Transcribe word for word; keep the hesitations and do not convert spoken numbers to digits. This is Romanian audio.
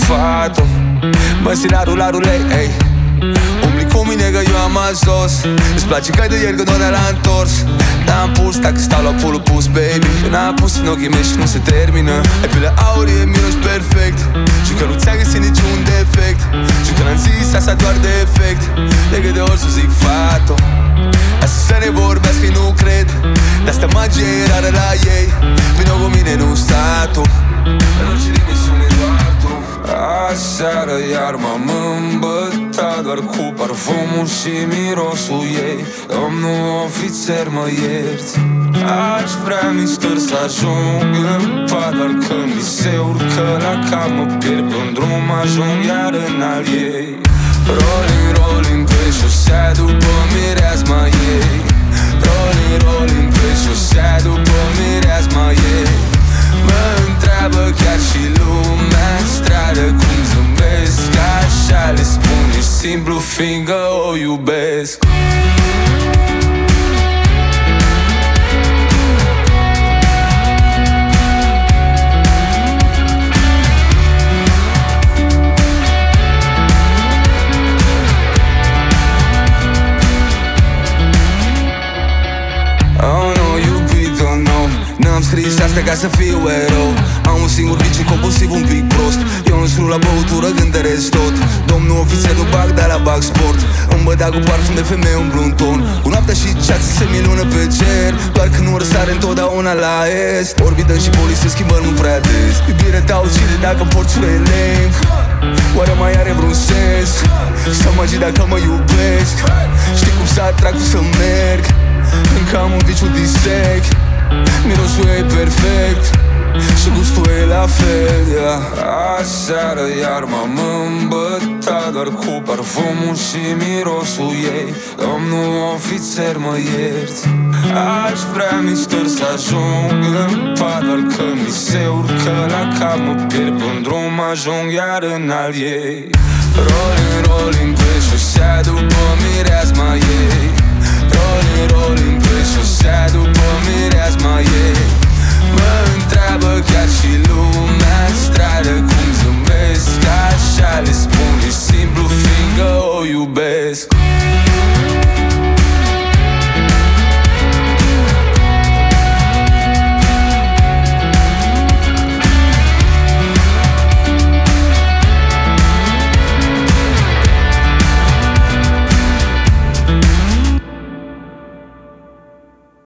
fată. Mă țin la rula rulei, ey. Umbli cu mine că eu am asos. Îți place că de ieri că nu l-a întors. N-am pus dacă stau la pulul pus, baby. Eu n-am pus în ochii mei și nu se termină. Ai piele aurie, miroși perfect. Și că nu ți-a găsit niciun defect. Și că n-am zis asta doar de efect. De câte ori să zic fato, asta să ne vorbească-i nu cred. De-asta magie e rară la ei. Vino cu mine, nu statul. În orice dimisiune doar tu. Aseară iar m-am îmbătat doar cu parfumul și mirosul ei. Domnul ofițer, mă ierți. Aș vrea mister să ajung în pat, doar când mi se urcă la cap mă pierd pe-n drum, ajung iar în al ei. Rolling, rolling pe șosea după mireasma ei. Rolling, rolling pe șosea după mireasma ei. Mă întreabă chiar și lumea în stradă cum zâmbesc. Așa le spun, e simplu fiindcă o iubesc. N-am scris asta ca să fiu erou. Am un singur viciu compulsiv un pic prost. Eu nu scriu la băutură când tăresc tot. Domnul ofițer nu bag, dar la bag sport. Îmi bădea cu parfum de femeie un blond ton. Cu noaptea și ceață se minună pe cer. Doar când nu răsare întotdeauna la est. Orbită și poliție schimbări nu prea des. Iubire te aucide dacă porți un elenc. Oare mai are vreun sens să mă agi dacă mă iubesc? Știi cum să atrag, cum să merg. Încă am un viciu disec. Mirosul e perfect și gustul e la fel, yeah. Aseară iar m-am îmbătat doar cu parfumul și mirosul ei. Domnul ofițer, mă ierți. Aș vrea mister să ajung în pat, doar când mi se urcă la cap mă pierd pe-n drum, ajung iar în al ei. Rolling, rolling pe șosea după mireasma ei. Rolling, rolling pe șosea după mireasma ei. Mă întreabă chiar și lumea în stradă cum zâmbesc.